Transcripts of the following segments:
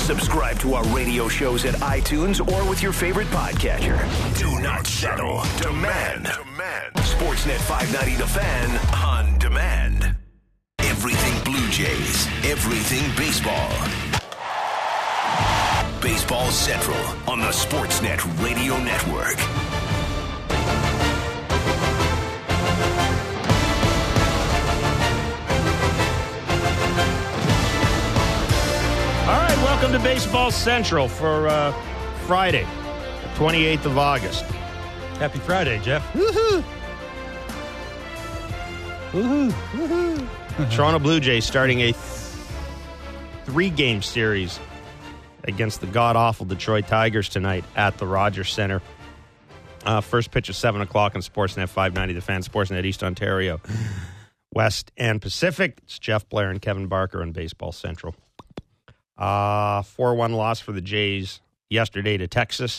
Subscribe to our radio shows at iTunes or with your favorite podcatcher. Do not settle. Demand. Sportsnet 590 The Fan on demand. Everything Blue Jays. Everything baseball. Baseball Central on the Sportsnet Radio Network. All right, welcome to Baseball Central for Friday, the 28th of August. Happy Friday, Jeff. Woohoo! Woohoo! Woohoo! Toronto Blue Jays starting a three-game series against the god-awful Detroit Tigers tonight at the Rogers Centre. First pitch at 7 o'clock on Sportsnet 590, The Fan, Sportsnet East Ontario, West and Pacific. It's Jeff Blair and Kevin Barker on Baseball Central. 4-1 loss for the Jays yesterday to Texas.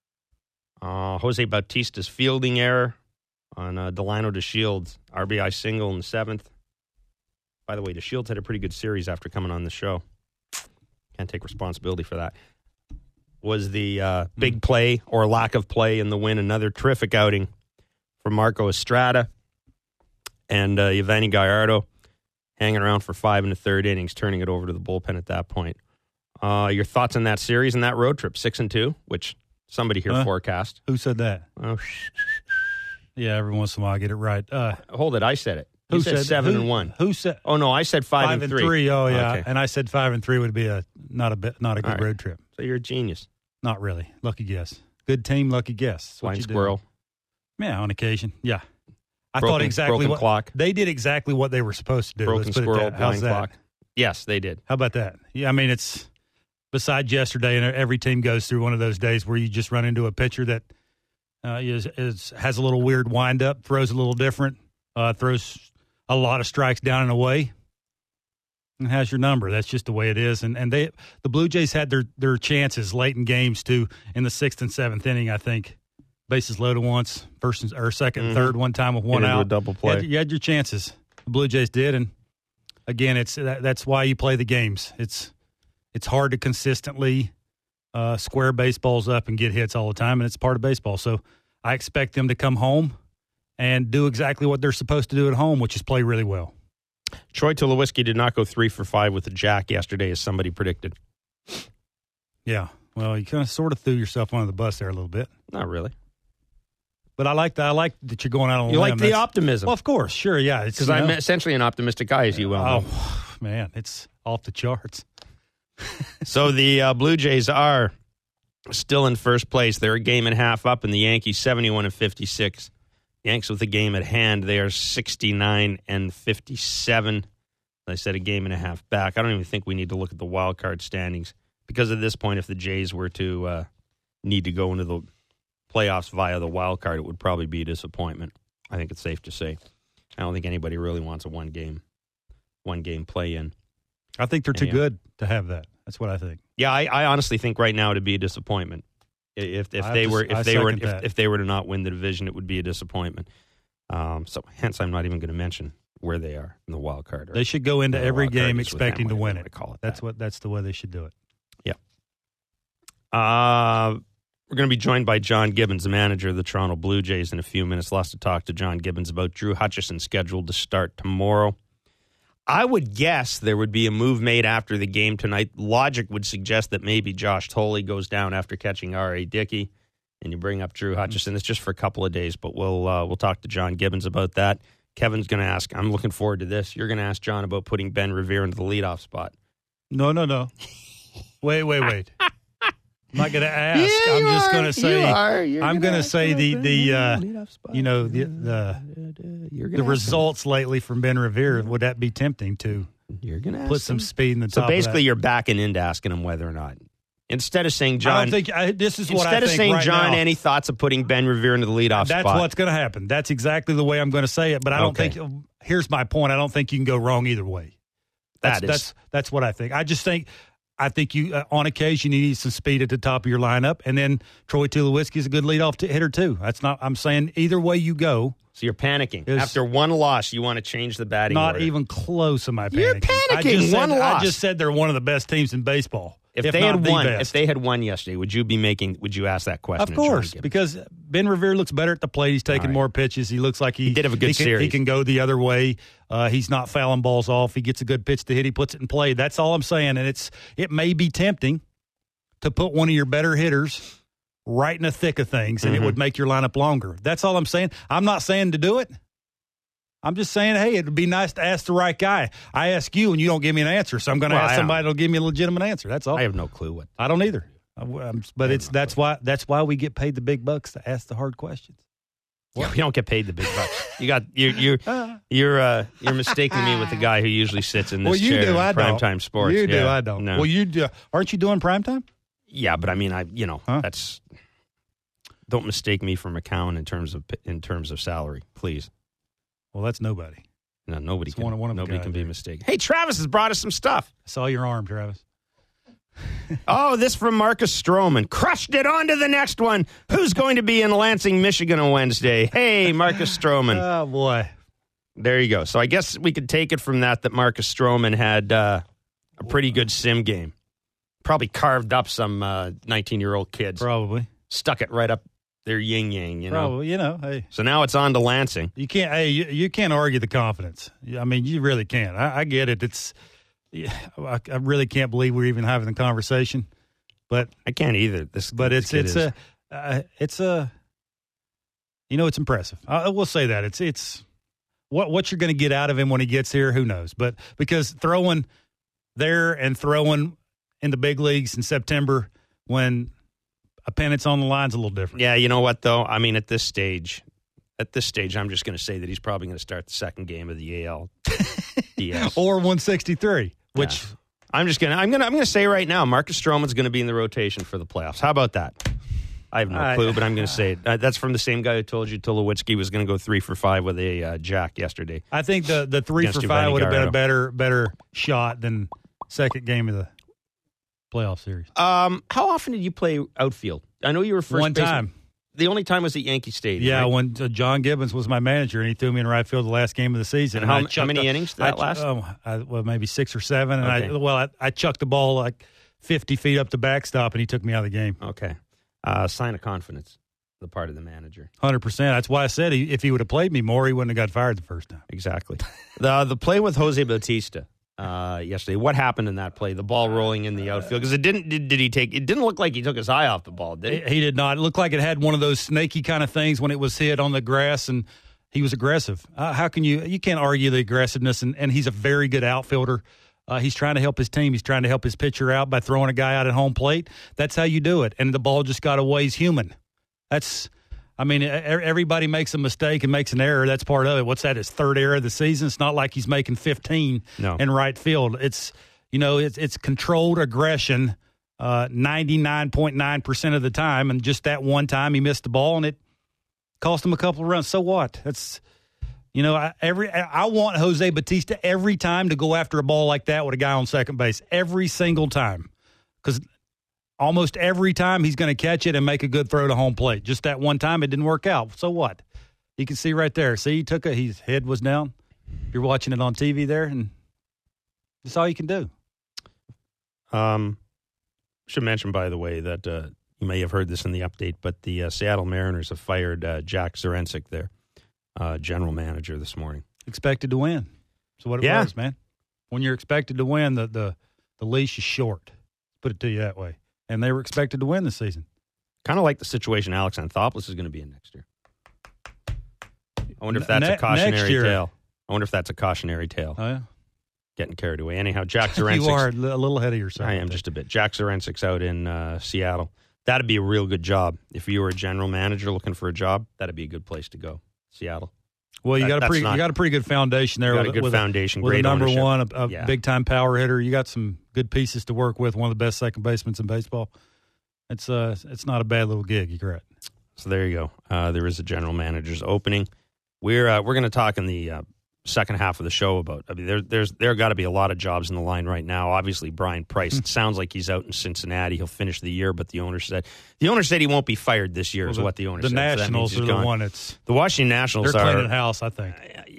Jose Bautista's fielding error on Delano DeShields' RBI single in the seventh. By the way, DeShields had a pretty good series after coming on the show. Can't take responsibility for that. Was the big play or lack of play in the win. Another terrific outing from Marco Estrada and Yovani Gallardo. Hanging around for 5 1/3 innings, turning it over to the bullpen at that point. Your thoughts on that series and that road trip, 6-2, which somebody here forecast. Who said that? Oh, yeah, every once in a while I get it right. Hold it, I said it. Who You said 7-1. Who said? Oh no, I said 5-3. Oh yeah, Okay. and I said 5-3 would be not a good right. road trip. So you're a genius. Not really. Lucky guess. Good team, lucky guess. That's what Blind you do. squirrel. Yeah, on occasion. Yeah. I Broken- thought exactly broken what clock. they did. Exactly what they were supposed to do. Broken Let's put it squirrel, that. How's blind that? clock. Yes, they did. How about that? Yeah, I mean, it's besides yesterday, and every team goes through one of those days where you just run into a pitcher that has a little weird wind-up, throws a little different, throws a lot of strikes down and away, and has your number. That's just the way it is. And the Blue Jays had their chances late in games, too, in the 6th and 7th inning, I think. Bases loaded once, first or second and third one time with one Get into out. a double play. You had your chances. The Blue Jays did, and again, that's why you play the games. It's hard to consistently square baseballs up and get hits all the time, and it's part of baseball. So I expect them to come home and do exactly what they're supposed to do at home, which is play really well. Troy Tulowitzki did not go 3 for 5 with a jack yesterday, as somebody predicted. Yeah, well, you kind of sort of threw yourself under the bus there a little bit. Not really. But I like that you're going out on a limb. You like the optimism. Well, of course, sure, yeah. Because I'm essentially an optimistic guy, as you well know. Oh, man, it's off the charts. So the Blue Jays are still in first place. They're a game and a half up, and the Yankees 71-56. Yanks with a game at hand. They are 69-57. I said a game and a half back. I don't even think we need to look at the wild card standings because at this point, if the Jays were to need to go into the playoffs via the wild card, it would probably be a disappointment. I think it's safe to say. I don't think anybody really wants a one game play-in. I think they're too good to have that. That's what I think. Yeah, I honestly think right now it'd be a disappointment. If they were to not win the division, it would be a disappointment. So hence, I'm not even going to mention where they are in the wild card. They should go into every game expecting to win it. That's the way they should do it. Yeah. We're going to be joined by John Gibbons, the manager of the Toronto Blue Jays, in a few minutes. Lots to talk to John Gibbons about. Drew Hutchison scheduled to start tomorrow. I would guess there would be a move made after the game tonight. Logic would suggest that maybe Josh Tolley goes down after catching R.A. Dickey, and you bring up Drew Hutchison. It's just for a couple of days, but we'll talk to John Gibbons about that. Kevin's going to ask. I'm looking forward to this. You're going to ask John about putting Ben Revere into the leadoff spot. No. Wait. I'm not going to ask. Yeah, I'm just going to say. I'm going to say the results lately from Ben Revere. Would that be tempting to? You're going to put some speed in the top. So basically, you're backing into asking him whether or not. Instead of saying John, I don't think this is what I think. Instead of saying right John, now, any thoughts of putting Ben Revere into the leadoff spot? That's what's going to happen. That's exactly the way I'm going to say it. But I don't think. Here's my point. I don't think you can go wrong either way. That's what I think. I think you, on occasion, you need some speed at the top of your lineup, and then Troy Tulowitzki is a good leadoff hitter too. I'm saying either way you go. So you're panicking after one loss. You want to change the batting order. Not even close. Am I panicking? You're panicking. One loss. I just said they're one of the best teams in baseball. If they had won yesterday, would you ask that question? Of course, because Ben Revere looks better at the plate. He's taking more pitches. He looks like he did have a good series. He can go the other way. He's not fouling balls off. He gets a good pitch to hit. He puts it in play. That's all I'm saying. And it may be tempting to put one of your better hitters right in the thick of things, and it would make your lineup longer. That's all I'm saying. I'm not saying to do it. I'm just saying, hey, it would be nice to ask the right guy. I ask you, and you don't give me an answer, so I'm going to ask somebody that'll give me a legitimate answer. That's all. I have no clue what. I don't either. But that's why we get paid the big bucks to ask the hard questions. Yeah, we don't get paid the big bucks. You're mistaking me with the guy who usually sits in this chair in primetime sports. You do, I don't. No. Well, you do. Aren't you doing primetime? Yeah, but I mean, that's. Don't mistake me for McCown in terms of salary, please. Well, that's nobody. No, nobody can. Nobody can be mistaken. Hey, Travis has brought us some stuff. I saw your arm, Travis. This from Marcus Stroman. Crushed it on to the next one. Who's going to be in Lansing, Michigan on Wednesday? Hey, Marcus Stroman. Oh, boy. There you go. So I guess we could take it from that Marcus Stroman had a pretty good sim game. Probably carved up some 19-year-old kids. Probably. Stuck it right up their yin-yang, you know. Probably, hey. So now it's on to Lansing. You can't, you can't argue the confidence. I mean, you really can't. I get it. I really can't believe we're even having the conversation, but I can't either. It's impressive. I will say that it's what you're going to get out of him when he gets here. Who knows? But because throwing there and throwing in the big leagues in September when a pennant's on the line's a little different. Yeah, you know what though? I mean, at this stage, I'm just going to say that he's probably going to start the second game of the AL DS or 163. Which I'm going to say right now, Marcus Stroman's going to be in the rotation for the playoffs. How about that? I have no clue, but I'm going to say it. That's from the same guy who told you Tulowitzki was going to go 3 for 5 with a jack yesterday. I think the 3 for 5 would have been a better shot than second game of the playoff series. How often did you play outfield? I know you were first one time. The only time was at Yankee Stadium. Yeah, right? When John Gibbons was my manager, and he threw me in right field the last game of the season. And how many innings did that last? Maybe 6 or 7. And I chucked the ball like 50 feet up the backstop, and he took me out of the game. Okay. Sign of confidence, the part of the manager. 100%. That's why I said if he would have played me more, he wouldn't have got fired the first time. Exactly. The play with Jose Bautista yesterday. What happened in that play? The ball rolling in the outfield because it didn't. Did he take? It didn't look like he took his eye off the ball. Did he? He did not. It looked like it had one of those snaky kind of things when it was hit on the grass, and he was aggressive. How can you can't argue the aggressiveness? And he's a very good outfielder. He's trying to help his team. He's trying to help his pitcher out by throwing a guy out at home plate. That's how you do it. And the ball just got away. He's human. Everybody makes a mistake and makes an error. That's part of it. What's that? His third error of the season. It's not like he's making 15 in right field. It's controlled aggression 99.9% of the time. And just that one time he missed the ball and it cost him a couple of runs. So what? That's I want Jose Bautista every time to go after a ball like that with a guy on second base. Every single time. Because almost every time he's going to catch it and make a good throw to home plate. Just that one time it didn't work out. So what? You can see right there. See, his head was down. You're watching it on TV there, and that's all you can do. Should mention, by the way, that you may have heard this in the update, but the Seattle Mariners have fired Jack Zduriencik, their general manager, this morning. Expected to win. So what it was, man. When you're expected to win, the leash is short. Put it to you that way. And they were expected to win this season. Kind of like the situation Alex Anthopoulos is going to be in next year. I wonder if that's a cautionary tale. I wonder if that's a cautionary tale. Oh, yeah. Getting carried away. Anyhow, Jack Zduriencik. You are a little ahead of yourself. I am just a bit. Jack Zduriencik's out in Seattle. That'd be a real good job. If you were a general manager looking for a job, that'd be a good place to go. Seattle. Well, you got a pretty good foundation there. You got a good foundation. With great a number ownership. one, a big time power hitter. You got some good pieces to work with. One of the best second basemen in baseball. It's not a bad little gig. You're correct. So there you go. There is a general manager's opening. We're going to talk in the second half of the show about. I mean, there got to be a lot of jobs in the line right now. Obviously, Brian Price. It sounds like he's out in Cincinnati. He'll finish the year, but the owner said he won't be fired this year. Is what the owner said. The Nationals are the one that's the Washington Nationals. They're cleaning house, I think.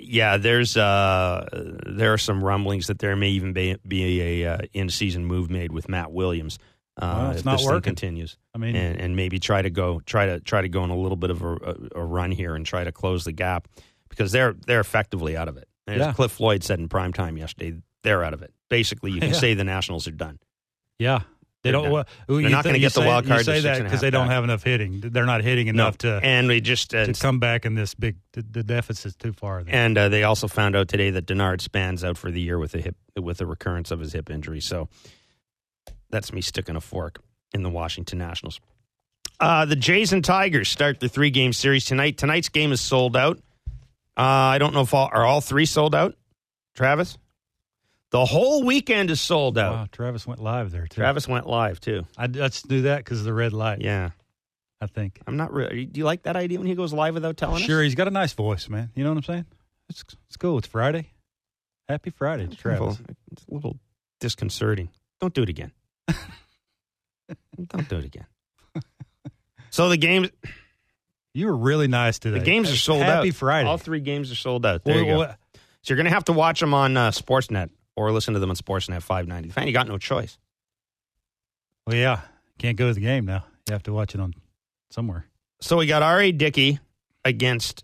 Yeah, there are some rumblings that there may even be a in-season move made with Matt Williams. It's if not this working. thing continues. I mean, and maybe try to go on a little bit of a run here and try to close the gap, because they're effectively out of it. As Cliff Floyd said in primetime yesterday, they're out of it. Basically, you can say the Nationals are done. Yeah. They're not going to get the wild card. You say that because they don't have enough hitting. They're not hitting enough to come back in this big. The deficit's too far. There. And they also found out today that Denard Span's out for the year with a recurrence of his hip injury. So that's me sticking a fork in the Washington Nationals. The Jays and Tigers start the 3-game series tonight. Tonight's game is sold out. I don't know if are all 3 sold out, Travis? The whole weekend is sold out. Wow, Travis went live there, too. Travis went live, too. I just knew that because of the red light. Yeah. I think. I'm not really. Do you like that idea when he goes live without telling us? Sure, he's got a nice voice, man. You know what I'm saying? It's cool. It's Friday. Happy Friday, Travis. It's a little disconcerting. Don't do it again. Don't do it again. So the games. You were really nice today. The games are sold out. Happy Friday. All 3 games are sold out. There you go. So you're going to have to watch them on Sportsnet or listen to them on Sportsnet 590. Fan, you got no choice. Well, yeah. Can't go to the game now. You have to watch it on somewhere. So we got R.A. Dickey against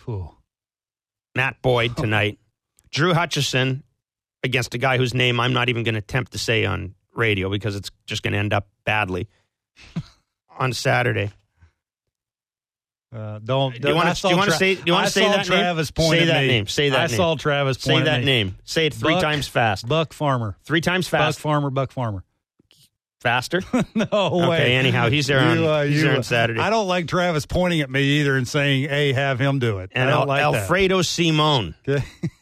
Matt Boyd tonight. Drew Hutchison against a guy whose name I'm not even going to attempt to say on radio because it's just going to end up badly on Saturday. Do you want to say that Travis name? Say that name. Say that name. I saw Travis point Say that name. Say it 3 times fast. Buck Farmer. 3 times fast. Buck Farmer. Faster? No way. Okay, anyhow, he's there on Saturday. I don't like Travis pointing at me either and saying, hey, have him do it. And I don't like Alfredo Simone Okay.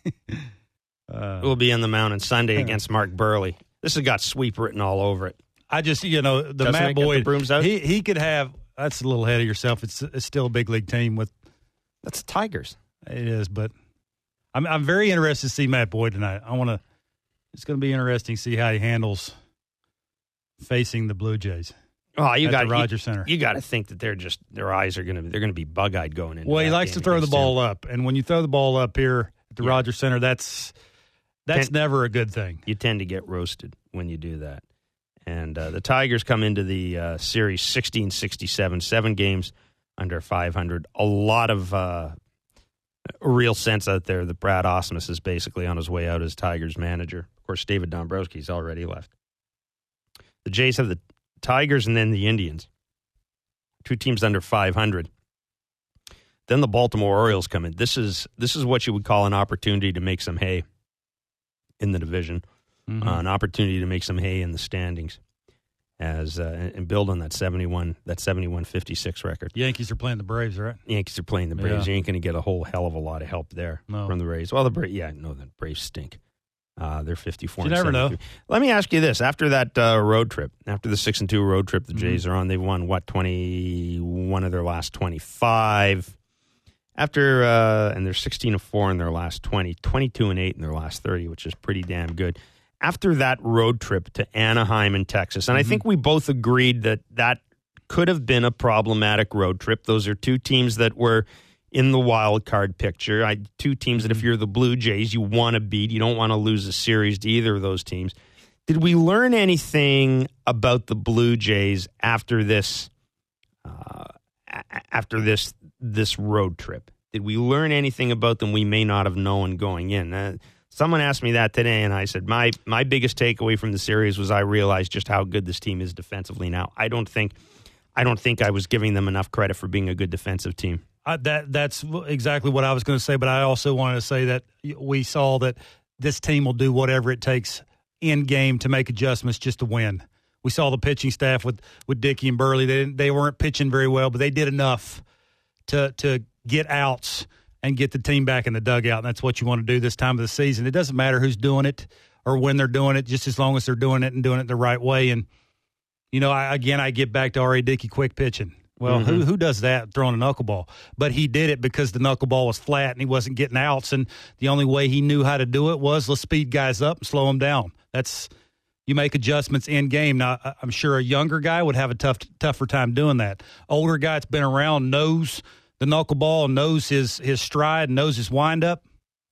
will be on the mound on Sunday against Mark Burley. This has got sweep written all over it. I just, the Matt Boyd, he could have, that's a little ahead of yourself. It's still a big league team with. That's the Tigers. It is, but I'm very interested to see Matt Boyd tonight. It's going to be interesting to see how he handles facing the Blue Jays. Oh, you got Rogers Center. You got to think that their eyes are going to be bug-eyed going in. Well, he likes to throw the ball up, and when you throw the ball up here at the Rogers Center, that's never a good thing. You tend to get roasted when you do that. And the Tigers come into the series 16-67, 7 games under 500. A lot of real sense out there that Brad Ausmus is basically on his way out as Tigers manager. Of course, David Dombrowski's already left. The Jays have the Tigers and then the Indians. 2 teams under 500. Then the Baltimore Orioles come in. This is what you would call an opportunity to make some hay in the division. Mm-hmm. An opportunity to make some hay in the standings and build on that 71-56 record. Yankees are playing the Braves, right? Yankees are playing the Braves. You ain't going to get a whole hell of a lot of help there from the Braves. Well, the Braves stink. They're 54. You never know. Let me ask you this: after that road trip, after the 6-2 road trip, the Jays are on. They've won 21 of their last 25. After and they're 16-4 in their last 20, 22-8 in their last 30, which is pretty damn good. After that road trip to Anaheim in Texas, and I think we both agreed that could have been a problematic road trip. Those are 2 teams that were in the wild card picture. 2 teams that if you're the Blue Jays, you want to beat. You don't want to lose a series to either of those teams. Did we learn anything about the Blue Jays after this road trip? Did we learn anything about them we may not have known going in? Someone asked me that today, and I said my biggest takeaway from the series was I realized just how good this team is defensively now. I don't think I was giving them enough credit for being a good defensive team. That's exactly what I was going to say, but I also wanted to say that we saw that this team will do whatever it takes in game to make adjustments just to win. We saw the pitching staff with Dickey and Burley. They weren't pitching very well, but they did enough to get outs and get the team back in the dugout, and that's what you want to do this time of the season. It doesn't matter who's doing it or when they're doing it, just as long as they're doing it and doing it the right way. And, I get back to R.A. Dickey quick pitching. Well, who does that throwing a knuckleball? But he did it because the knuckleball was flat and he wasn't getting outs, and the only way he knew how to do it was let's speed guys up and slow them down. You make adjustments in game. Now, I'm sure a younger guy would have a tougher time doing that. Older guy that's been around knows the knuckleball, knows his stride, knows his windup.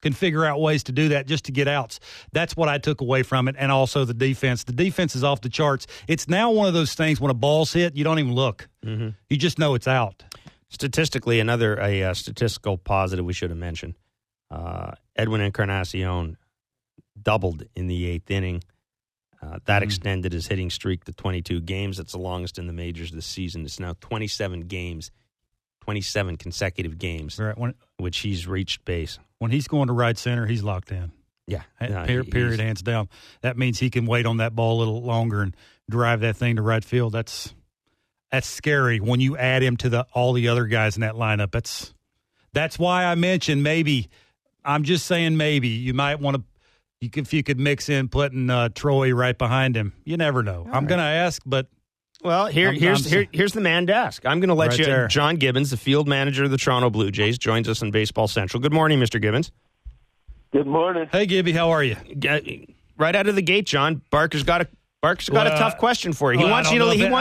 can figure out ways to do that just to get outs. That's what I took away from it, and also the defense. The defense is off the charts. It's now one of those things when a ball's hit, you don't even look. Mm-hmm. You just know it's out. Statistically, a statistical positive we should have mentioned. Edwin Encarnacion doubled in the 8th inning. That extended his hitting streak to 22 games. It's the longest in the majors this season. It's now 27 games, 27 consecutive games, right, which he's reached base. When he's going to right center, he's locked in. Yeah. Period, hands down. That means he can wait on that ball a little longer and drive that thing to right field. That's scary when you add him to all the other guys in that lineup. That's why I mentioned maybe. I'm just saying maybe. You might want to. If you could mix in putting Troy right behind him, you never know. I'm going to ask, but here's the man to ask. I'm going to let right you. There. John Gibbons, the field manager of the Toronto Blue Jays, joins us in Baseball Central. Good morning, Mr. Gibbons. Good morning. Hey, Gibby, how are you? Right out of the gate, John. Barker's got a tough question for you. He wants you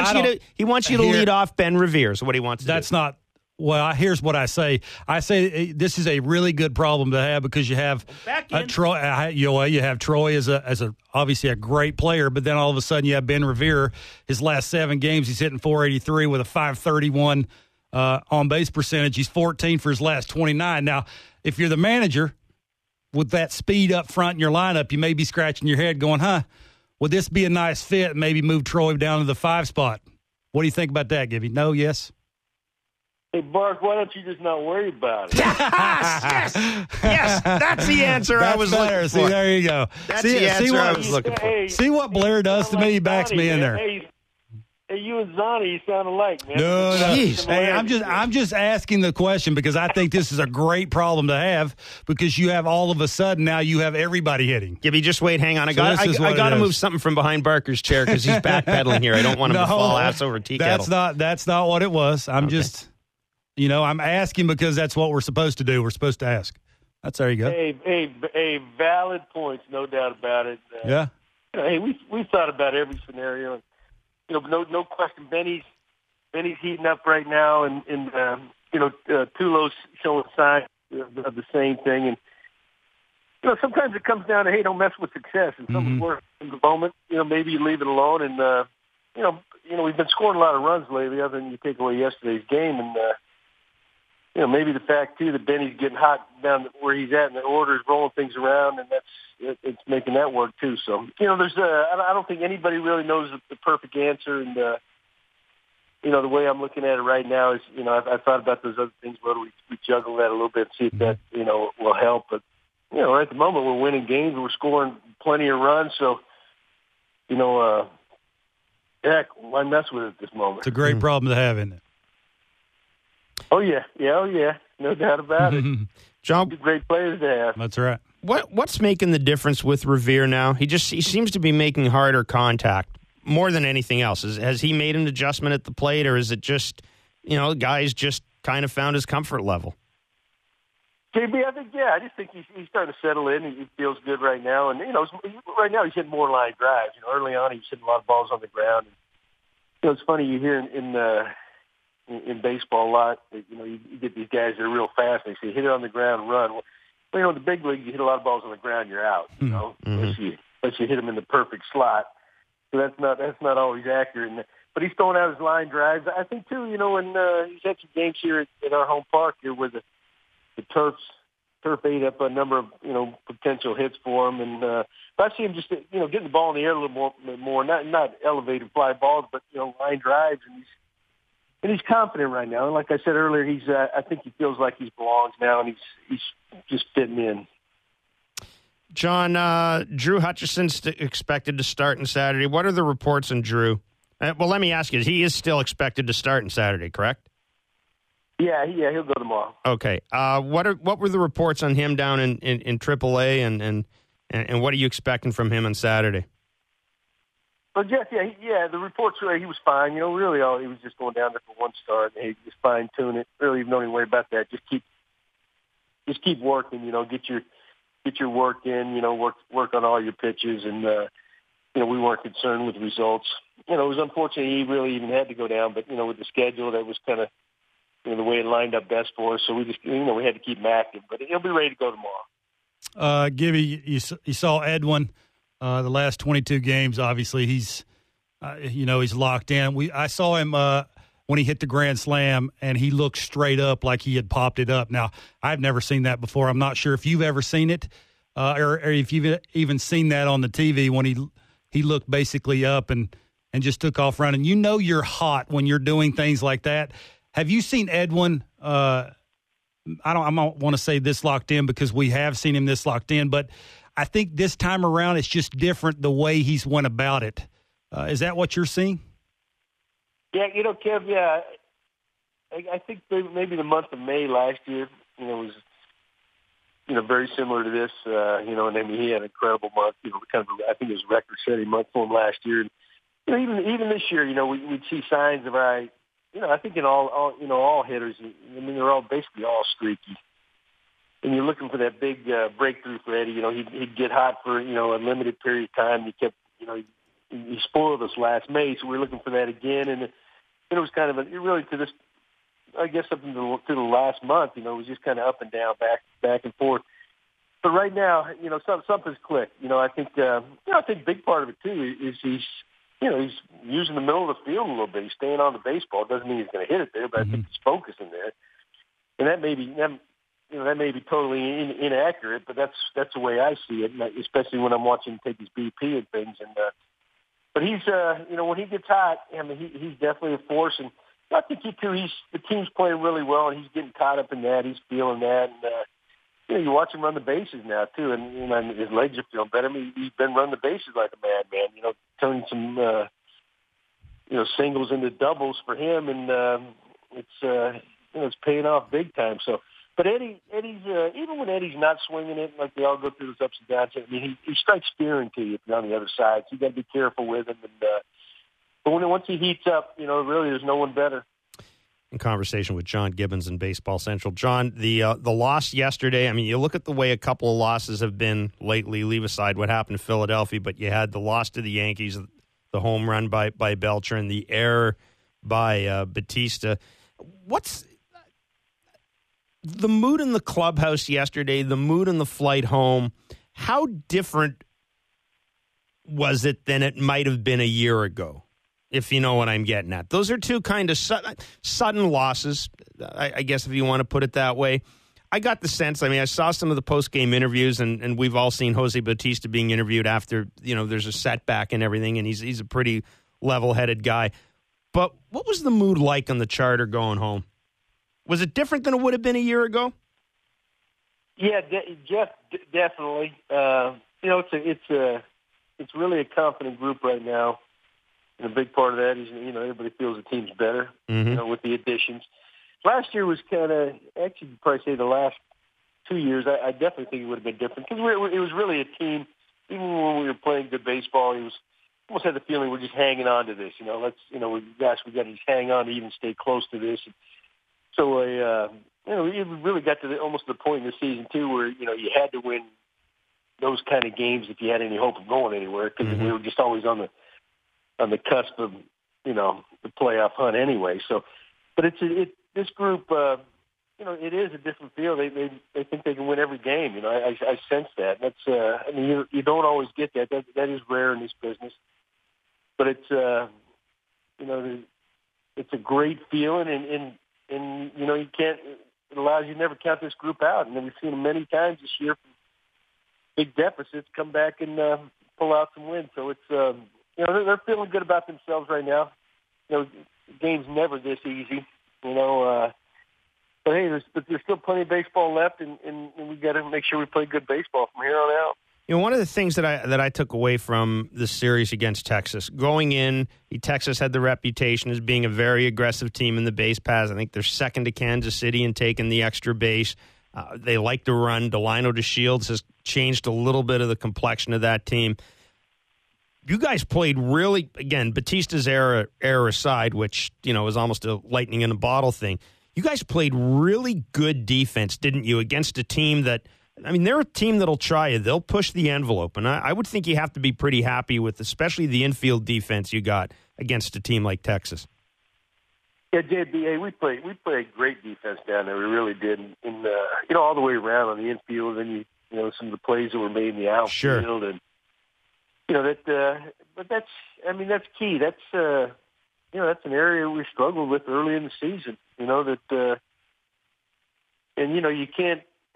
to lead off Ben Revere. So what he wants to do. That's not. Well, here's what I say. I say this is a really good problem to have because you have Troy. You have Troy as a obviously a great player, but then all of a sudden you have Ben Revere. His last 7 games, he's hitting .483 with a .531 on base percentage. He's 14 for his last 29. Now, if you're the manager with that speed up front in your lineup, you may be scratching your head, going, would this be a nice fit? Maybe move Troy down to the 5 spot. What do you think about that, Gibby? No, yes. Hey, Bark, why don't you just not worry about it? Yes, that's the answer I was looking for. See, there you go. That's the answer I was looking for. See what Blair does to me? He backs me in there. Hey, you and Zonnie, you sound alike, man. No. Hey, I'm just asking the question because I think this is a great problem to have because you have all of a sudden now you have everybody hitting. Gibby, just wait, hang on. I got to move something from behind Barker's chair because he's backpedaling here. I don't want him to fall ass over tea kettle. That's not what it was. I'm just. I'm asking because that's what we're supposed to do. We're supposed to ask. There you go. Hey, valid points, no doubt about it. Yeah. Hey, we've thought about every scenario. No question. Benny's heating up right now, and Tulo's showing signs of the same thing. And sometimes it comes down to hey, don't mess with success. And something's working in the moment. Maybe you leave it alone. And we've been scoring a lot of runs lately, other than you take away yesterday's game, and. Maybe the fact, too, that Benny's getting hot down where he's at in the order is rolling things around, and it's making that work, too. So, there's I don't think anybody really knows the perfect answer. And, the way I'm looking at it right now is, I've thought about those other things, whether we juggle that a little bit, see if that, will help. But, at the moment we're winning games. We're scoring plenty of runs. So, heck, why mess with it at this moment? It's a great problem to have, isn't it? Oh, yeah. No doubt about it. John, great players to have. That's right. What's making the difference with Revere now? He seems to be making harder contact more than anything else. Has he made an adjustment at the plate, or is it just, the guy's just kind of found his comfort level? JB, I just think he's starting to settle in. He feels good right now. And, right now he's hitting more line drives. Early on he was hitting a lot of balls on the ground. And, it's funny, you hear in baseball a lot, you get these guys that are real fast. They say hit it on the ground, run. Well, in the big league, you hit a lot of balls on the ground, you're out. Unless you hit them in the perfect slot. So that's not always accurate. But he's throwing out his line drives. I think too, when he's had some games here at our home park here where the turf ate up a number of potential hits for him, and I see him just getting the ball in the air a little more, not elevated fly balls, but line drives, and he's confident right now. And like I said earlier, I think he feels like he belongs now, and he's just fitting in. John, Drew Hutchison's expected to start on Saturday. What are the reports on Drew? Well, let me ask you, he is still expected to start on Saturday, correct? Yeah, he'll go tomorrow. Okay. What were the reports on him down in AAA, and what are you expecting from him on Saturday? Well, Jeff, the reports were he was fine. Really, he was just going down there for one start, and he just fine-tune it. Really, even don't even worry about that. Just keep working. Get your work in. Work on all your pitches, and we weren't concerned with results. It was unfortunate he really even had to go down, but with the schedule, that was kind of the way it lined up best for us. So we just we had to keep him active, but he'll be ready to go tomorrow. Gibby, you saw Edwin the last 22 games. Obviously, he's he's locked in. I saw him when he hit the grand slam, and he looked straight up like he had popped it up. Now, I've never seen that before. I'm not sure if you've ever seen it or if you've even seen that on the TV when he looked basically up and just took off running. You know you're hot when you're doing things like that. Have you seen Edwin? I don't want to say this locked in because we have seen him this locked in, but I think this time around it's just different the way he's went about it. Is that what you're seeing? Yeah, Kev, I think maybe the month of May last year, was, very similar to this, and then he had an incredible month, I think it was a record-setting month for him last year. And, even this year, we'd see signs of, I think in all hitters, they're all basically all streaky. And you're looking for that big breakthrough for Eddie. He'd get hot for, a limited period of time. He kept, he spoiled us last May, so we're looking for that again. And it was kind of really to this, I guess, up to the last month, it was just kind of up and down, back and forth. But right now, something's clicked. I think a big part of it too is he's using the middle of the field a little bit. He's staying on the baseball. It doesn't mean he's going to hit it there, but I think he's focusing there. And that may be totally inaccurate, but that's the way I see it, especially when I'm watching him take his BP and things. And but he's when he gets hot, he's definitely a force. And I think the team's playing really well, and he's getting caught up in that. He's feeling that, and you watch him run the bases now too, and his legs are feeling better. He's been running the bases like a madman. Turning some singles into doubles for him, and it's paying off big time. So, but Eddie's even when Eddie's not swinging it, like they all go through those ups and downs. He strikes fear into you if you're on the other side. So you got to be careful with him. And but once he heats up, really there's no one better. In conversation with John Gibbons in Baseball Central. John, the loss yesterday, you look at the way a couple of losses have been lately, leave aside what happened to Philadelphia, but you had the loss to the Yankees, the home run by Belcher, and the error by Batista. What's the mood in the clubhouse yesterday, the mood in the flight home? How different was it than it might have been a year ago? If you know what I'm getting at. Those are two kind of sudden losses, I guess, if you want to put it that way. I got the sense, I saw some of the post-game interviews, and we've all seen Jose Bautista being interviewed after, there's a setback and everything, and he's a pretty level-headed guy. But what was the mood like on the charter going home? Was it different than it would have been a year ago? Yeah, Jeff, definitely. It's really a confident group right now. And a big part of that is, everybody feels the team's better, with the additions. Last year was kind of, actually, you'd probably say the last 2 years, I definitely think it would have been different. Because it was really a team, even when we were playing good baseball, it was almost had the feeling we're just hanging on to this. We got to just hang on to even stay close to this. And so, it really got to almost the point in the season, too, where, you had to win those kind of games if you had any hope of going anywhere, because we were just always on the cusp of, the playoff hunt anyway. So, but this group, it is a different feel. They think they can win every game. I sense that. That's, you don't always get that. That is rare in this business. But it's, it's a great feeling, and you can't. It allows you to never count this group out. And we've seen them many times this year from big deficits come back and pull out some wins. So it's. They're feeling good about themselves right now. The game's never this easy, But hey, there's still plenty of baseball left, and we got to make sure we play good baseball from here on out. One of the things that I took away from the series against Texas, going in, Texas had the reputation as being a very aggressive team in the base paths. I think they're second to Kansas City in taking the extra base. They like to run. Delino DeShields has changed a little bit of the complexion of that team. You guys played really, again, Batista's error aside, which, was almost a lightning in a bottle thing. You guys played really good defense, didn't you, against a team that, they're a team that'll try you. They'll push the envelope. And I would think you have to be pretty happy with especially the infield defense you got against a team like Texas. Yeah, JB, we played great defense down there. We really did. And all the way around on the infield. And some of the plays that were made in the outfield. Sure. And, but that's key. That's an area we struggled with early in the season, you can't,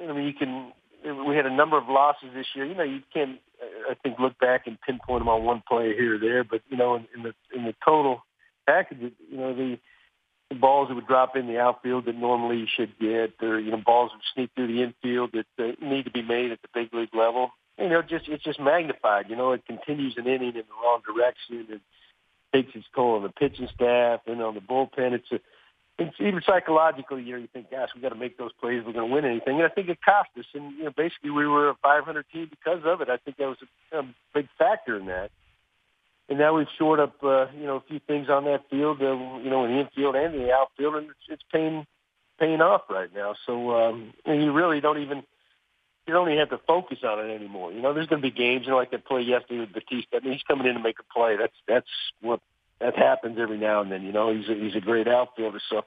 we had a number of losses this year. You can't, I think, look back and pinpoint them on one play here or there, but, in the total package, the balls that would drop in the outfield that normally you should get, or, balls that sneak through the infield that need to be made at the big league level. It's just magnified. It continues an inning in the wrong direction and takes its toll on the pitching staff and on the bullpen. It's even psychologically, you think, gosh, we got to make those plays. We're going to win anything. And I think it cost us. And, basically we were a 500 team because of it. I think that was a big factor in that. And now we've shored up, a few things on that field, in the infield and in the outfield, and it's paying off right now. So and you really don't even have to focus on it anymore. There's going to be games, like that play yesterday with Batista. He's coming in to make a play. That's what that happens every now and then. He's a great outfielder. So,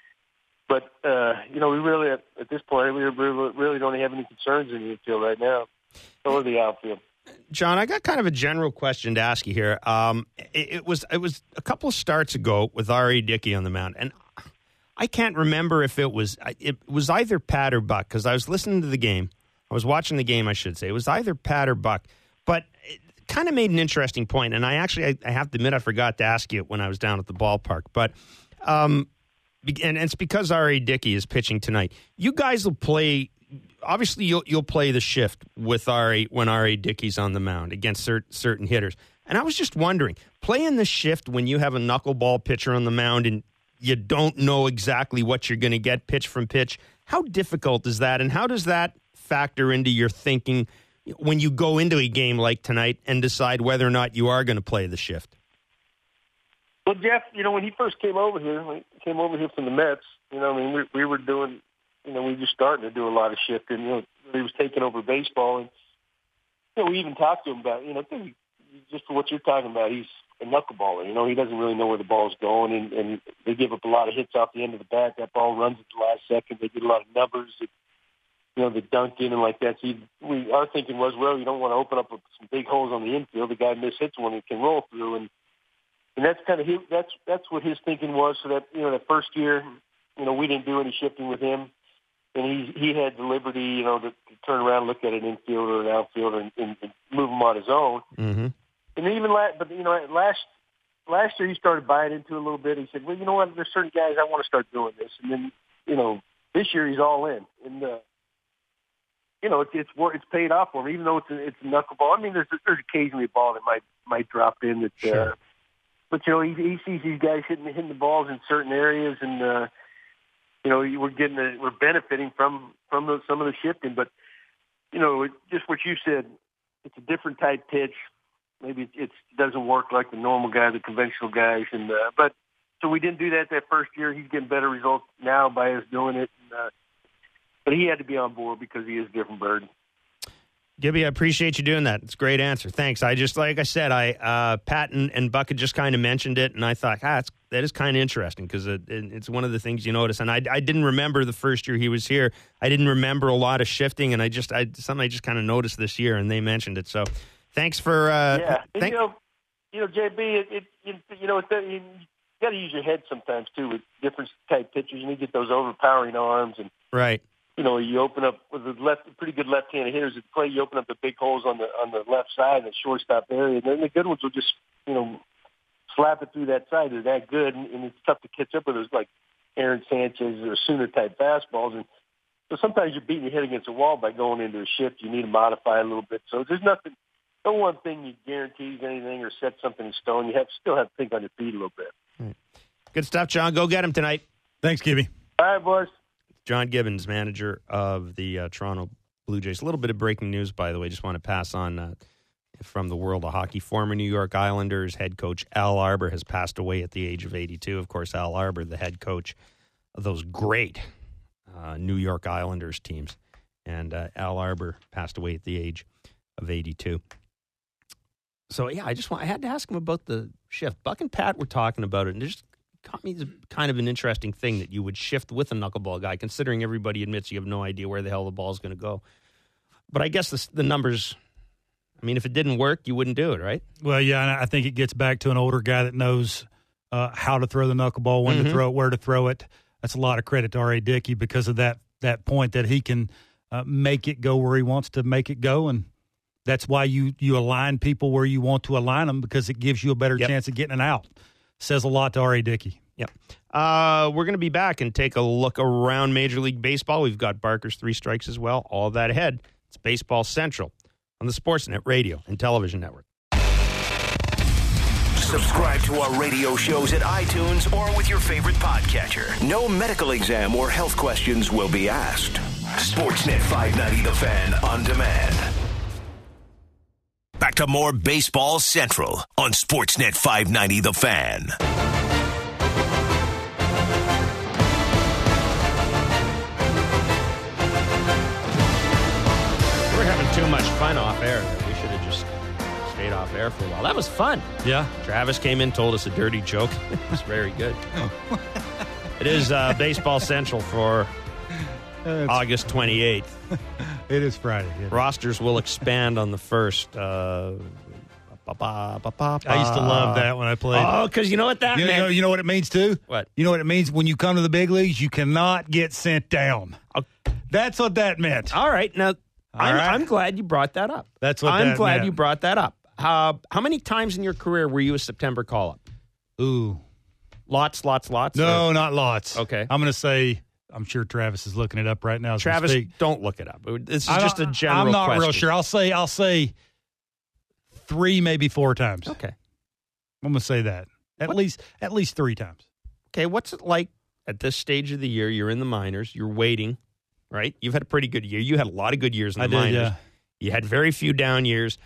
but we really at this point we really don't have any concerns in the infield right now, or the outfield. John, I got kind of a general question to ask you here. It was a couple of starts ago with R.A. Dickey on the mound, and I can't remember if it was either Pat or Buck, because I was listening to the game. I was watching the game, I should say. It was either Pat or Buck, but it kind of made an interesting point, and I have to admit I forgot to ask you when I was down at the ballpark, but and it's because R.A. Dickey is pitching tonight. You guys will play. Obviously, you'll play the shift with when R.A. Dickey's on the mound against certain hitters. And I was just wondering, playing the shift when you have a knuckleball pitcher on the mound and you don't know exactly what you're going to get pitch from pitch, how difficult is that? And how does that factor into your thinking when you go into a game like tonight and decide whether or not you are going to play the shift? Well, Jeff, when he first came over here from the Mets, we were doing, we were just starting to do a lot of shifting. He was taking over baseball, and we even talked to him about, just for what you're talking about, he's a knuckleballer. He doesn't really know where the ball's going, and they give up a lot of hits off the end of the bat. That ball runs at the last second. They get a lot of numbers that, they dunk in and like that. So our thinking was, well, you don't want to open up some big holes on the infield. The guy mishits one he can roll through, and that's kind of that's what his thinking was. So that that first year, we didn't do any shifting with him. And he had the liberty, to turn around and look at an infielder and outfielder and move him on his own. Mm-hmm. And even last year he started buying into it a little bit. He said, well, you know what, there's certain guys I want to start doing this. And then, this year he's all in. And, it's paid off for him, even though it's a knuckleball. I mean, there's occasionally a ball that might drop in. That, sure. But, he sees these guys hitting the balls in certain areas and, we're benefiting from some of the shifting, but just what you said, it's a different type pitch. Maybe it doesn't work like the normal guy, the conventional guys, and but so we didn't do that first year. He's getting better results now by us doing it, but he had to be on board because he is a different bird. Gibby, I appreciate you doing that. It's a great answer. Thanks. I just, like I said, Pat and Buck had just kind of mentioned it, and I thought, that is kind of interesting because it's one of the things you notice. And I didn't remember the first year he was here. I didn't remember a lot of shifting, and I just kind of noticed this year, and they mentioned it. So thanks for yeah. And, JB, you got to use your head sometimes too with different type pitchers, and you get those overpowering arms and right. You open up with pretty good left-handed hitters at the play. You open up the big holes on the left side, the shortstop area, and then the good ones will just slap it through that side. They're that good, and it's tough to catch up with. Those like Aaron Sanchez or Sooner type fastballs, and so sometimes you're beating your head against a wall by going into a shift. You need to modify a little bit. So there's no one thing you guarantees anything or set something in stone. You still have to think on your feet a little bit. Right. Good stuff, John. Go get him tonight. Thanks, Gibby. All right, boys. John Gibbons, manager of the Toronto Blue Jays. A little bit of breaking news, by the way. Just want to pass on from the world of hockey. Former New York Islanders head coach Al Arbour has passed away at the age of 82. Of course, Al Arbour, the head coach of those great New York Islanders teams. And Al Arbour passed away at the age of 82. So, yeah, I had to ask him about the shift. Buck and Pat were talking about it, and just caught me as kind of an interesting thing that you would shift with a knuckleball guy, considering everybody admits you have no idea where the hell the ball's going to go. But I guess the numbers, I mean, if it didn't work, you wouldn't do it, right? Well, yeah, and I think it gets back to an older guy that knows how to throw the knuckleball, when to throw it, where to throw it. That's a lot of credit to R.A. Dickey because of that point that he can make it go where he wants to make it go, and that's why you align people where you want to align them, because it gives you a better chance of getting it out. Says a lot to R.A. Dickey. Yep. We're going to be back and take a look around Major League Baseball. We've got Barker's 3 Strikes as well. All of that ahead. It's Baseball Central on the Sportsnet radio and television network. Subscribe to our radio shows at iTunes or with your favorite podcatcher. No medical exam or health questions will be asked. Sportsnet 590 The Fan on demand. Back to more Baseball Central on Sportsnet 590 The Fan. We're having too much fun off air. We should have just stayed off air for a while. That was fun. Yeah. Travis came in, told us a dirty joke. It was very good. It is Baseball Central for August 28th. It is Friday. Rosters will expand on the 1st. I used to love that when I played. Oh, because you know what that meant? You know what it means, too? What? You know what it means when you come to the big leagues? You cannot get sent down. That's what that meant. All right. Now, I'm glad you brought that up. That's what I'm that glad meant. you brought that up. How many times in your career were you a September call-up? Ooh. Lots? No, not lots. Okay. I'm going to say, I'm sure Travis is looking it up right now as Travis, we speak. don't look it up. This is just a general I'm not question. real sure. I'll say 3, maybe 4 times. Okay. I'm going to say that. At least 3 times. Okay, what's it like at this stage of the year? You're in the minors. You're waiting, right? You've had a pretty good year. You had a lot of good years in the minors. Yeah. You had very few down years.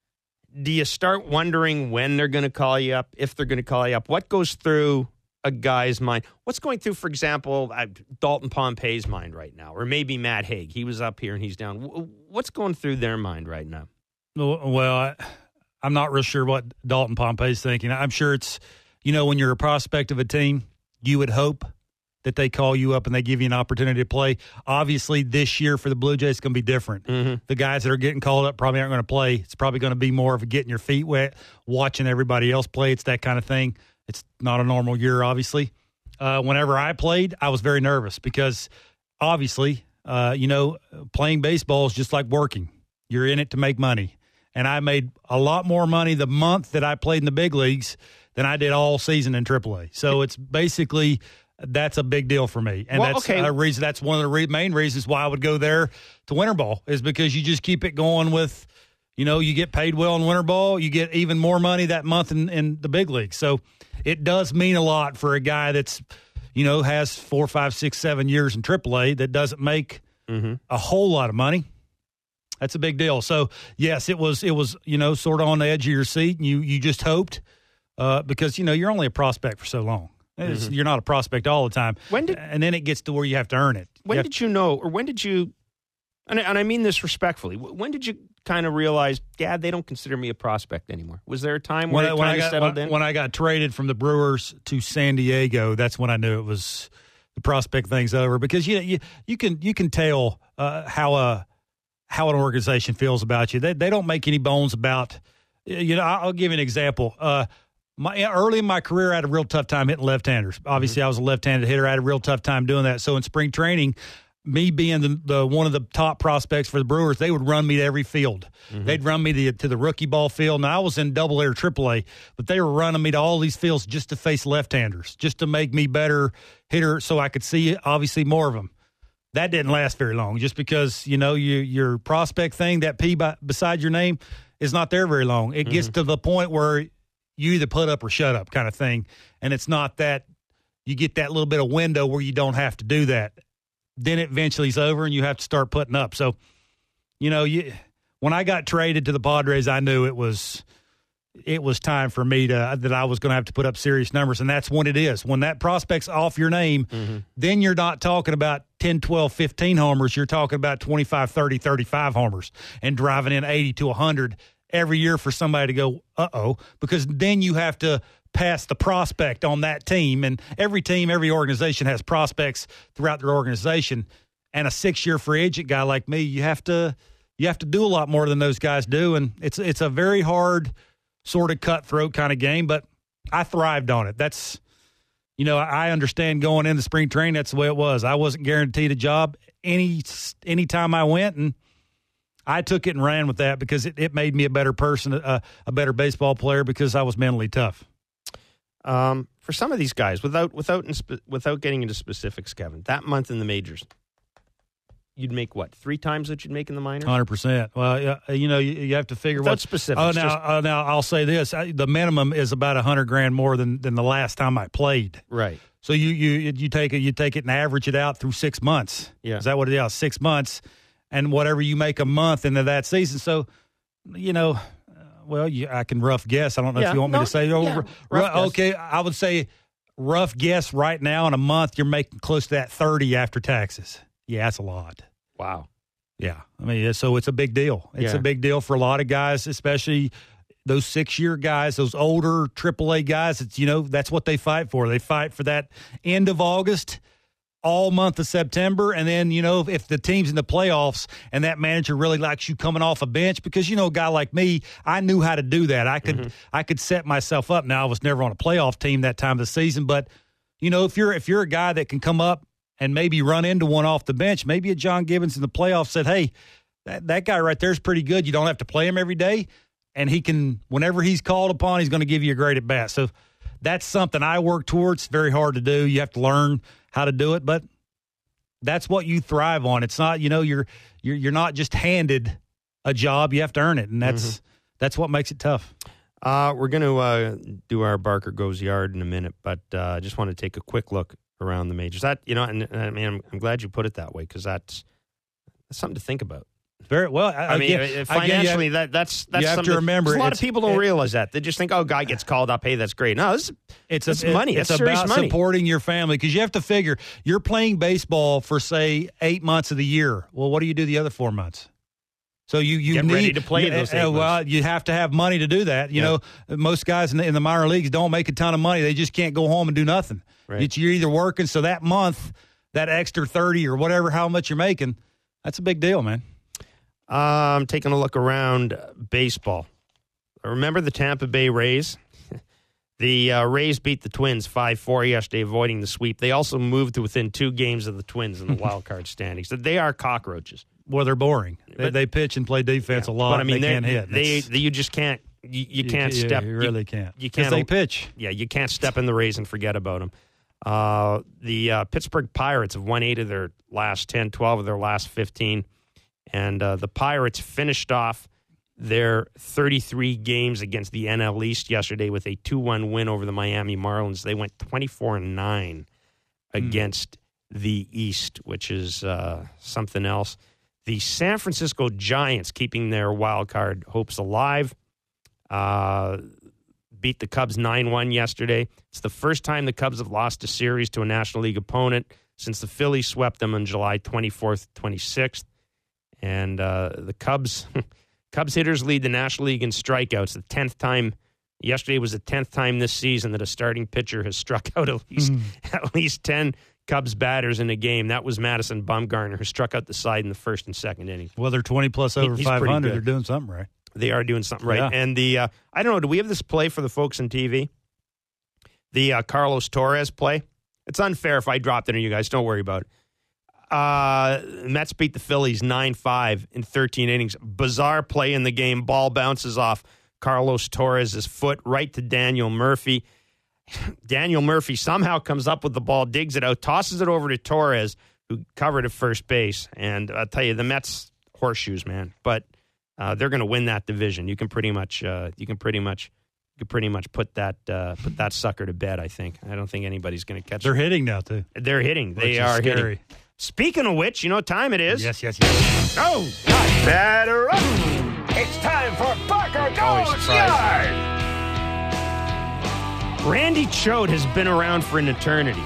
Do you start wondering when they're going to call you up, if they're going to call you up? What goes through a guy's mind? What's going through, for example, Dalton Pompey's mind right now? Or maybe Matt Haig. He was up here and he's down. What's going through their mind right now? Well, I'm not real sure what Dalton Pompey's thinking. I'm sure it's, when you're a prospect of a team, you would hope that they call you up and they give you an opportunity to play. Obviously, this year for the Blue Jays, it's going to be different. Mm-hmm. The guys that are getting called up probably aren't going to play. It's probably going to be more of a getting your feet wet, watching everybody else play. It's that kind of thing. It's not a normal year, obviously. Whenever I played, I was very nervous because, obviously, playing baseball is just like working. You're in it to make money. And I made a lot more money the month that I played in the big leagues than I did all season in AAA. So it's basically – that's a big deal for me. And a reason. That's one of the main reasons why I would go there to winter ball, is because you just keep it going with, you get paid well in winter ball. You get even more money that month in the big league. So it does mean a lot for a guy that's, has 4, 5, 6, 7 years in AAA that doesn't make a whole lot of money. That's a big deal. So, yes, it was sort of on the edge of your seat, and you just hoped because, you're only a prospect for so long. Mm-hmm. You're not a prospect all the time. And then it gets to where you have to earn it. When did you know, or when did you, and I mean this respectfully, when did you kind of realize, Dad, they don't consider me a prospect anymore? Was there a time when it settled in? When I got traded from the Brewers to San Diego, that's when I knew it was the prospect thing's over. Because you can tell how an organization feels about you. They don't make any bones about, I'll give you an example. Early in my career, I had a real tough time hitting left-handers. Obviously, I was a left-handed hitter. I had a real tough time doing that. So in spring training, me being the one of the top prospects for the Brewers, they would run me to every field. Mm-hmm. They'd run me to the rookie ball field. Now, I was in Double-A or Triple-A, but they were running me to all these fields just to face left-handers, just to make me better hitter so I could see, obviously, more of them. That didn't last very long, just because, your prospect thing, that P beside your name, is not there very long. It gets to the point where you either put up or shut up kind of thing. And it's not that you get that little bit of window where you don't have to do that. Then it eventually is over and you have to start putting up. So, when I got traded to the Padres, I knew it was time for me that I was going to have to put up serious numbers. And that's when it is. When that prospect's off your name, then you're not talking about 10, 12, 15 homers. You're talking about 25, 30, 35 homers and driving in 80 to 100 every year for somebody to go, uh-oh, because then you have to pass the prospect on that team. And every team, every organization has prospects throughout their organization. And a 6-year free agent guy like me, you have to you have to do a lot more than those guys do, and it's a very hard sort of cutthroat kind of game, but I thrived on it. That's, I understand going into spring training, that's the way it was. I wasn't guaranteed a job any time I went, and I took it and ran with that because it made me a better person, a better baseball player, because I was mentally tough. For some of these guys, without getting into specifics, Kevin, that month in the majors, you'd make what, 3 times what you'd make in the minors? 100%. Well, you have to figure without what specifics. Now I'll say this: the minimum is about $100,000 more than the last time I played. Right. So you take it and average it out through 6 months. Yeah. Is that what it is? 6 months, and whatever you make a month into that season. So, I can rough guess. I don't know if you want me to say. Okay, I would say rough guess right now in a month you're making close to that 30 after taxes. Yeah, that's a lot. Wow. Yeah. I mean, so it's a big deal. It's a big deal for a lot of guys, especially those 6-year guys, those older AAA guys. It's, that's what they fight for. They fight for that end of August, all month of September. And then, if the team's in the playoffs and that manager really likes you coming off a bench, because, a guy like me, I knew how to do that. I could set myself up. Now, I was never on a playoff team that time of the season, but, if you're a guy that can come up and maybe run into one off the bench, maybe a John Gibbons in the playoffs said, hey, that guy right there is pretty good. You don't have to play him every day. And he can, whenever he's called upon, he's going to give you a great at-bat. So that's something I work towards. It's very hard to do. You have to learn how to do it, but that's what you thrive on. It's not, you're not just handed a job. You have to earn it, and that's what makes it tough. We're going to do our Barker Goes Yard in a minute, but I just want to take a quick look around the majors. That, and I mean, I'm glad you put it that way, because that's something to think about. Very well. Financially, that's you have something to remember. A lot of people don't realize that. They just think, guy gets called up. Hey, that's great. No, it's money. It's serious about money. Supporting your family, because you have to figure you're playing baseball for, say, 8 months of the year. Well, what do you do the other 4 months? So you get need ready to play those 8 months. Well, you have to have money to do that. You know, most guys in the minor leagues don't make a ton of money. They just can't go home and do nothing. Right. You're either working, so that month, that extra 30 or whatever, how much you're making, that's a big deal, man. I'm taking a look around baseball. Remember the Tampa Bay Rays? The Rays beat the Twins 5-4 yesterday, avoiding the sweep. They also moved to within 2 games of the Twins in the wild card standings. They are cockroaches. Well, they're boring. They pitch and play defense a lot. But I mean, they can't hit. You just can't. You can't step. You really can't. You can't. Because they pitch. Yeah, you can't step in the Rays and forget about them. The Pittsburgh Pirates have won 8 of their last 10, 12 of their last 15. And the Pirates finished off their 33 games against the NL East yesterday with a 2-1 win over the Miami Marlins. They went 24-9 against the East, which is something else. The San Francisco Giants, keeping their wild card hopes alive, beat the Cubs 9-1 yesterday. It's the first time the Cubs have lost a series to a National League opponent since the Phillies swept them on July 24th, 26th. And the Cubs hitters lead the National League in strikeouts. The 10th time. Yesterday was the 10th time this season that a starting pitcher has struck out at least 10 Cubs batters in a game. That was Madison Bumgarner, who struck out the side in the first and second innings. Well, they're 20-plus over 500. They're doing something right. They are doing something right. Yeah. And I don't know, do we have this play for the folks on TV? The Carlos Torres play? It's unfair if I dropped it on you guys. Don't worry about it. Mets beat the Phillies 9-5 in 13 innings. Bizarre play in the game. Ball bounces off Carlos Torres' foot right to Daniel Murphy. Daniel Murphy somehow comes up with the ball, digs it out, tosses it over to Torres, who covered at first base. And I'll tell you, the Mets horseshoes, man. But they're going to win that division. You can pretty much put that sucker to bed. I think. I don't think anybody's going to catch. They're hitting now too. They're hitting. They are scary. Hitting. Speaking of which, you know what time it is? Yes. Oh, God. Batter up. It's time for Barker Goes Yard. Randy Choate has been around for an eternity.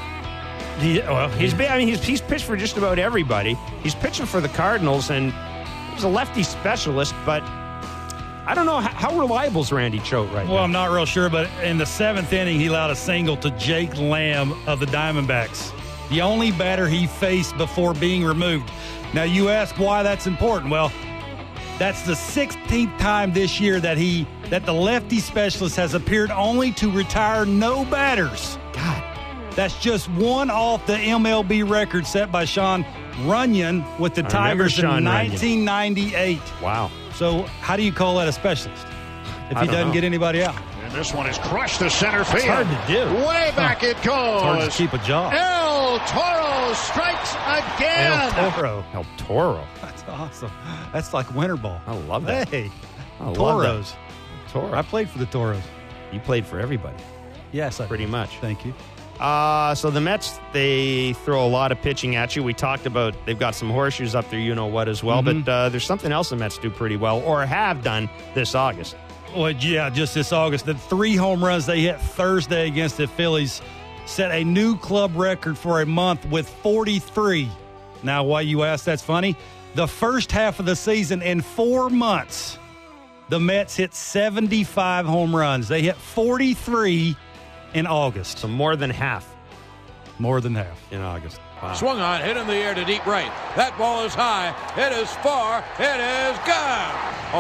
He's pitched for just about everybody. He's pitching for the Cardinals, and he's a lefty specialist, but I don't know how reliable is Randy Choate right now. Well, I'm not real sure, but in the 7th inning, he allowed a single to Jake Lamb of the Diamondbacks, the only batter he faced before being removed. Now, you ask why that's important. Well, That's the 16th time this year that the lefty specialist has appeared only to retire no batters. God, that's just one off the MLB record set by Sean Runyon with the Tigers in 1998. Wow. So how do you call that a specialist if he doesn't get anybody out? And this one is crushed to center field. It's hard to do. Way back it goes. It's hard to keep a job. El Toro strikes again. El Toro. El Toro. That's awesome. That's like winter ball. I love that. Hey, I love Toros. that. Toro. I played for the Toros. You played for everybody. Yes, I Pretty did. much. Thank you. So the Mets, they throw a lot of pitching at you. We talked about they've got some horseshoes up there, you know what, as well. Mm-hmm. But there's something else the Mets do pretty well, or have done this August. Well, yeah, just this August. The 3 home runs they hit Thursday against the Phillies set a new club record for a month with 43. Now, why you ask, that's funny. The first half of the season in 4 months, the Mets hit 75 home runs. They hit 43 in August. So more than half More than half. in August. Wow. Swung on, hit in the air to deep right. That ball is high. It is far. It is gone.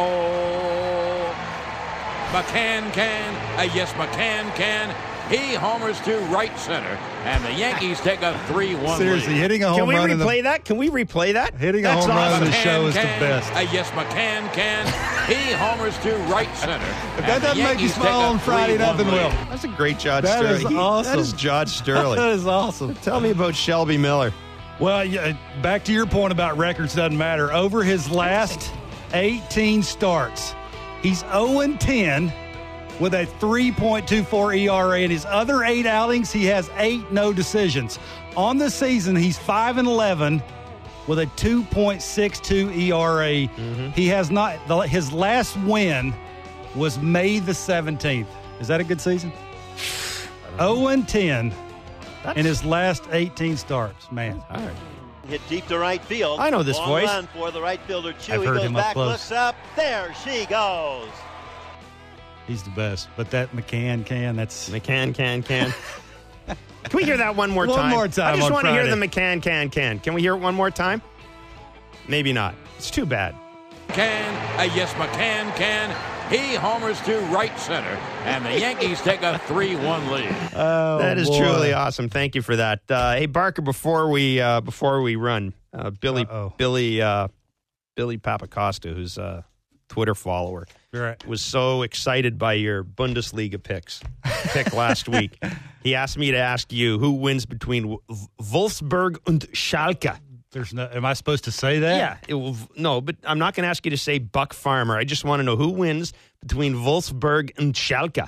Oh, McCann can. Yes, McCann can. He homers to right center, and the Yankees take a 3-1 Seriously, lead. hitting a home Can we run in the replay that? Can we replay that? hitting a That's home run awesome. in the show is the can. best. Yes, McCann can. He homers to right center. If that doesn't make you smile on Friday, nothing will. That's a great Judge That is Sterling. awesome. That is Judge Sterling. That is awesome. Tell me about Shelby Miller. Well, yeah, back to your point about records doesn't matter. Over his last 18 starts, he's 0-10 with a 3.24 ERA. In his other 8 outings, he has 8 no decisions. On the season, he's 5-11 with a 2.62 ERA. He has not. His last win was May the 17th. Is that a good season? 0-10 in his last 18 starts. Man. All right. Hit deep to right field. I know this Long voice. Run for the right fielder. Chewy I've heard goes him up back, close. looks up. There she goes. He's the best. But that McCann that's McCann can. Can we hear that one more One time? more time I just on want to hear Friday. the McCann can. Can we hear it one more time? Maybe not. It's too bad. Yes, McCann can. He homers to right center, and the Yankees take a 3-1 lead. Oh, That is boy. truly awesome. Thank you for that. Hey Barker, before we run, Billy Papacosta, who's a Twitter follower, Right. was so excited by your Bundesliga pick last week. He asked me to ask you who wins between Wolfsburg and Schalke. Am I supposed to say that? Yeah, no, but I'm not going to ask you to say Buck Farmer. I just want to know who wins between Wolfsburg and Schalke.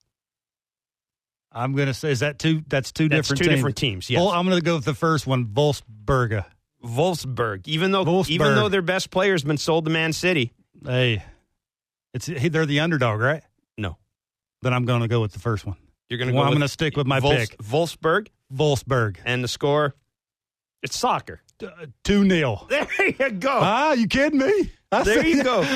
I'm going to say, that's two different teams. Two different teams, yes. Well, I'm going to go with the first one, Wolfsburg. Wolfsburg, even though their best player has been sold to Man City. Hey, they're the underdog, right? No. Then I'm going to go with the first one. You're going to Well, go I'm with going to stick with my pick. Wolfsburg. Wolfsburg. And the score? It's soccer. 2-0. There you go. Ah, you kidding me? There you go.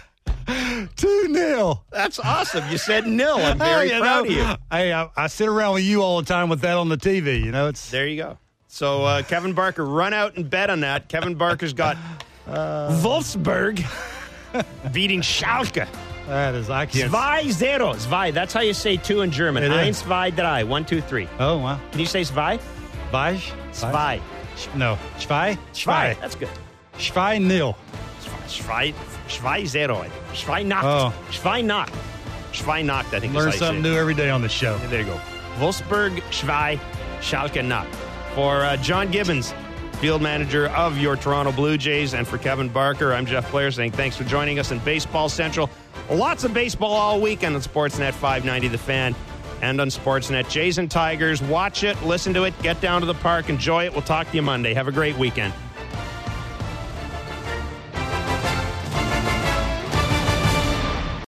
2-0. That's awesome. You said nil. I'm very proud of you. Hey, I sit around with you all the time with that on the TV. You know, it's There you go. So, Kevin Barker, run out and bet on that. Kevin Barker's got Wolfsburg beating Schalke. that is I can't. 2-0. Zwei. That's how you say two in German. It is. 1, 2, 3. 1, 2, 3. Oh wow. Can you say zwei? Weich? Zwei. No. Zwei. That's good. 2-0. Zwei 0. Zwei Nacht. Oh. Zwei Nacht. Zwei Nacht, I think Learn is how you something say it. new every day on the show. There you go. Wolfsburg, Zwei, Schalke Nacht. For John Gibbons, field manager of your Toronto Blue Jays, and for Kevin Barker, I'm Jeff Blair saying thanks for joining us in Baseball Central. Lots of baseball all weekend on Sportsnet 590 The Fan and on Sportsnet. Jays and Tigers, watch it, listen to it, get down to the park, enjoy it. We'll talk to you Monday. Have a great weekend.